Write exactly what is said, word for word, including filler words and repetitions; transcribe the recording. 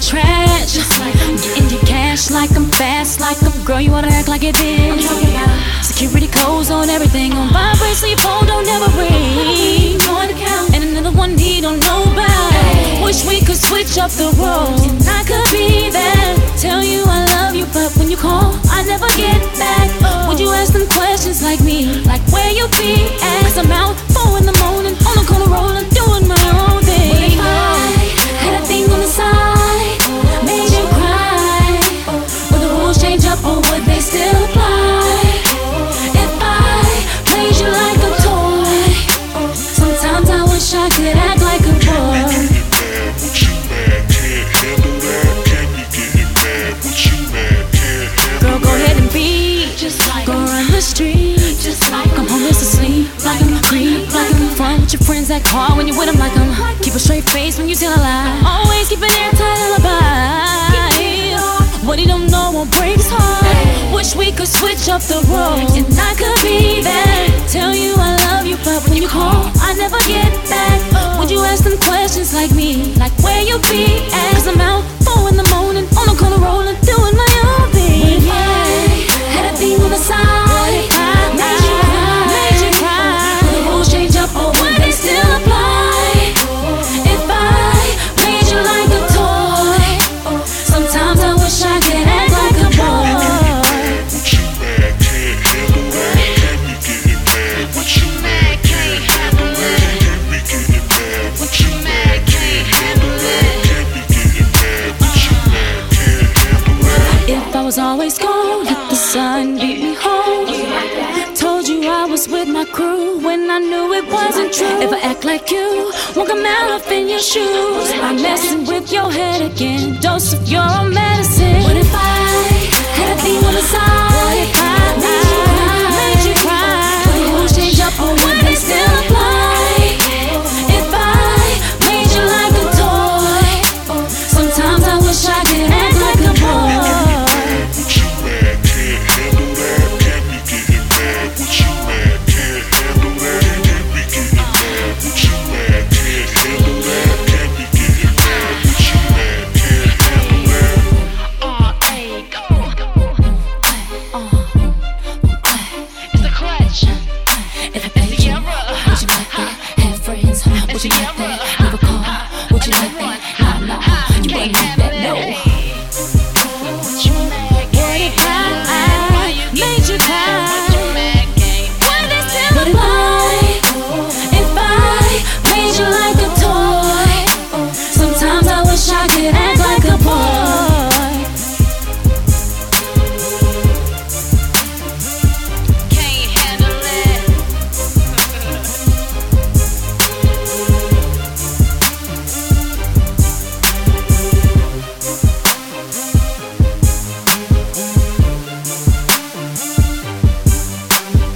trash. Getting your cash like I'm fast, like I'm girl, you wanna act like it is. Security codes on everything, on vibrate so your phone don't ever ring. And another one he don't know about. Wish we could switch up the roles, and I could be there, tell you I love you, but when you call, I never get back. Would you ask them questions like me, like where you be at? Cause I'm out four in the morning, on the corner rolling, doing my own thing. But if I had a thing on the side, made you cry, would the rules change up or would they still apply? If I played you like a toy, sometimes I wish I could act like a boy. Girl, go ahead and be just like go run the street, just like I'm homeless asleep, like I'm a creep, like I'm in front with your friends that call when you with them, like I'm keep a straight face when you tell a lie. Always keep an airtight alibi. What he don't know won't break his heart. Wish we could switch up the roles, and I could be there, tell you I love you, but when you call, I never get back. Would you ask them questions like me, like where you be at? Cause I'm out four in the morning, on the corner rolling, doing my own thing. Yeah, had a thing on the side, made you cry, made you cry. Will the rules change up or would they still apply? If I played you like a toy, sometimes I wish I could act like a boy. If I was always gone, let the sun beat me home. Told you I was with my crew when I knew it wasn't true. If I act like you, won't come out up in your shoes. I'm messing with your head again, dose of your own medicine. What if I had a thing on the side? What if I made you cry, made you cry? Would the rules change up or would they still apply? If I made you like a toy, sometimes I wish I could act like a boy. Would you like that? Have friends? Would you like that?